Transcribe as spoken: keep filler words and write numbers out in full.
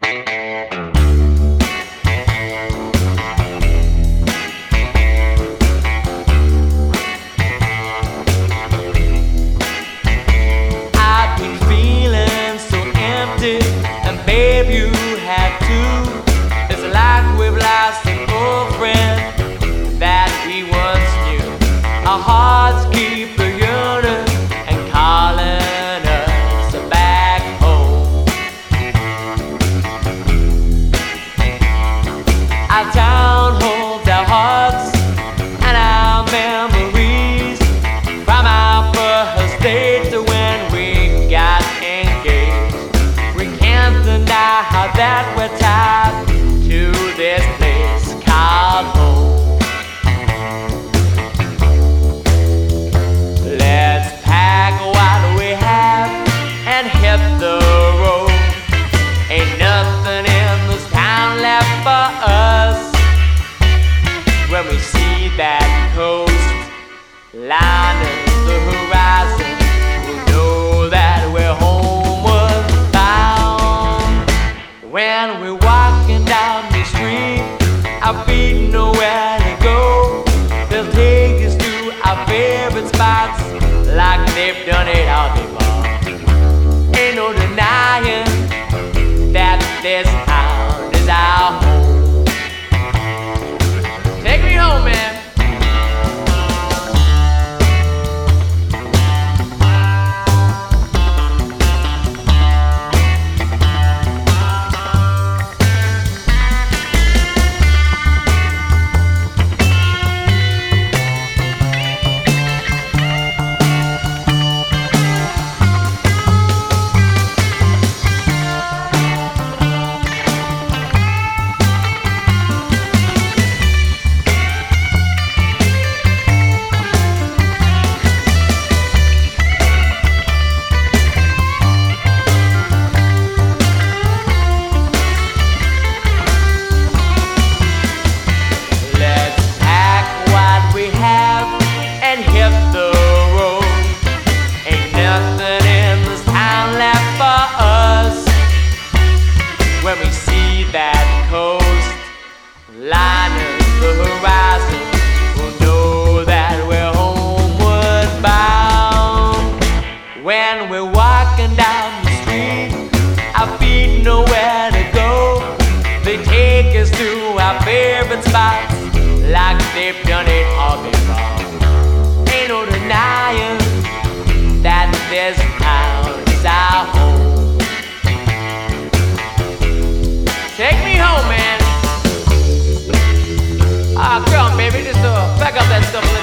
Our hearts keep yearning and calling us back home. Our town holds our hearts and our memories from our first date to when we got engaged. We can't deny how that we're tied to this place called home. Hit the road. Ain't nothing in this town left for us. When we see that coast lining the horizon, we'll know that we're homeward bound. When we're walking down the street, our feet nowhere to go. They'll take us to our favorite spots like they've done it all before. Ain't no denying that this town is our home. Take me home, man. When we see that coast lining the horizon, we'll know that we're homeward bound. When we're walking down the street, our feet nowhere to go. They take us to our favorite spots like they've done it all before. Ain't no denying that this town is our home. Take me home, man. Ah, come on, baby. Just uh, back up that stuff a little.